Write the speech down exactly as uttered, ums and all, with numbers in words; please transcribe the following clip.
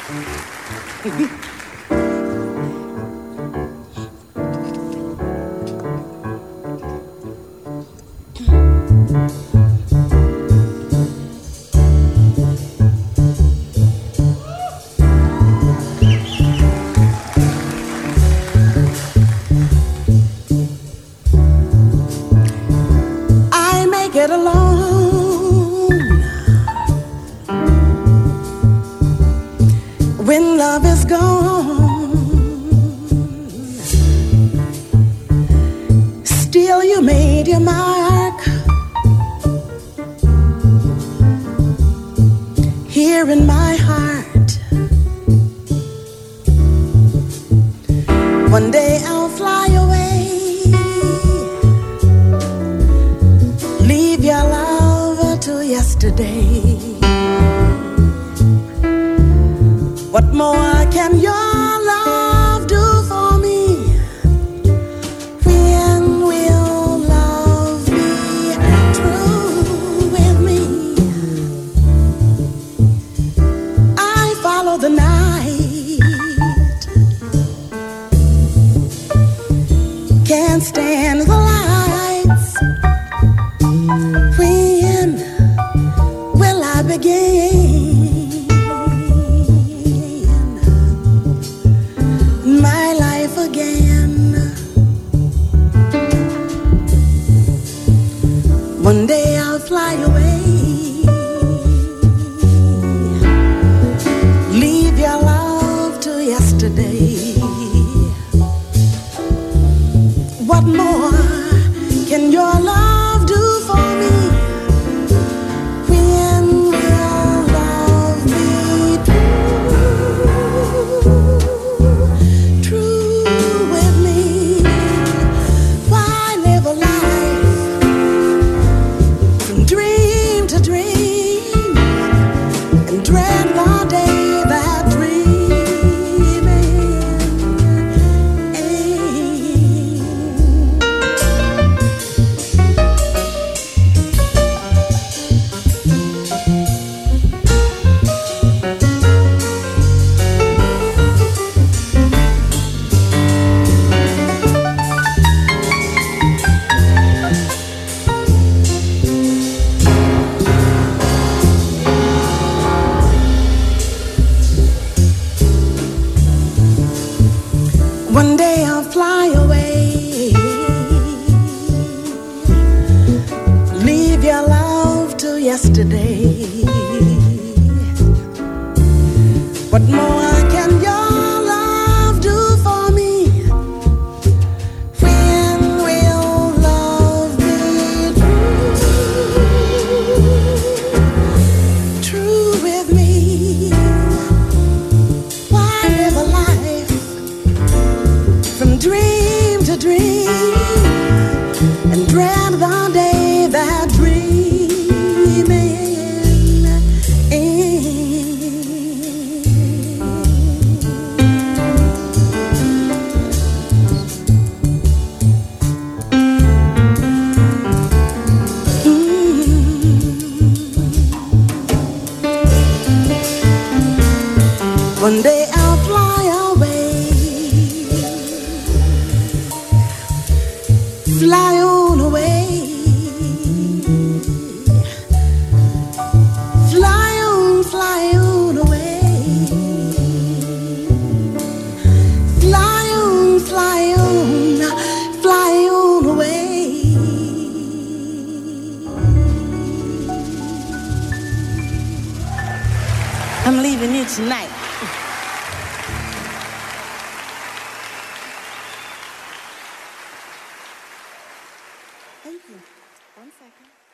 Get along when love is gone. Still you made your mark here in my heart. One day I'll fly away, leave your love to yesterday. What more can your love do for me? When will love be true with me? I follow the night, can't stand the lights. When will I begin my life again? One day I'll fly away, leave your love to yesterday. What more can your love do for me? When will love be true, true with me? Why live a life from dream to dream and dread the day that dreaming ends? One day I'll fly away, leave your love to yesterday. What more can your love do for me? When will love be true, true with me? Why live a life from dream to dream and dread the day that dreaming ends? One day I'll fly away, fly on away, fly on, fly on away, fly on, fly on, fly on away. I'm leaving you tonight. Thank you. One second.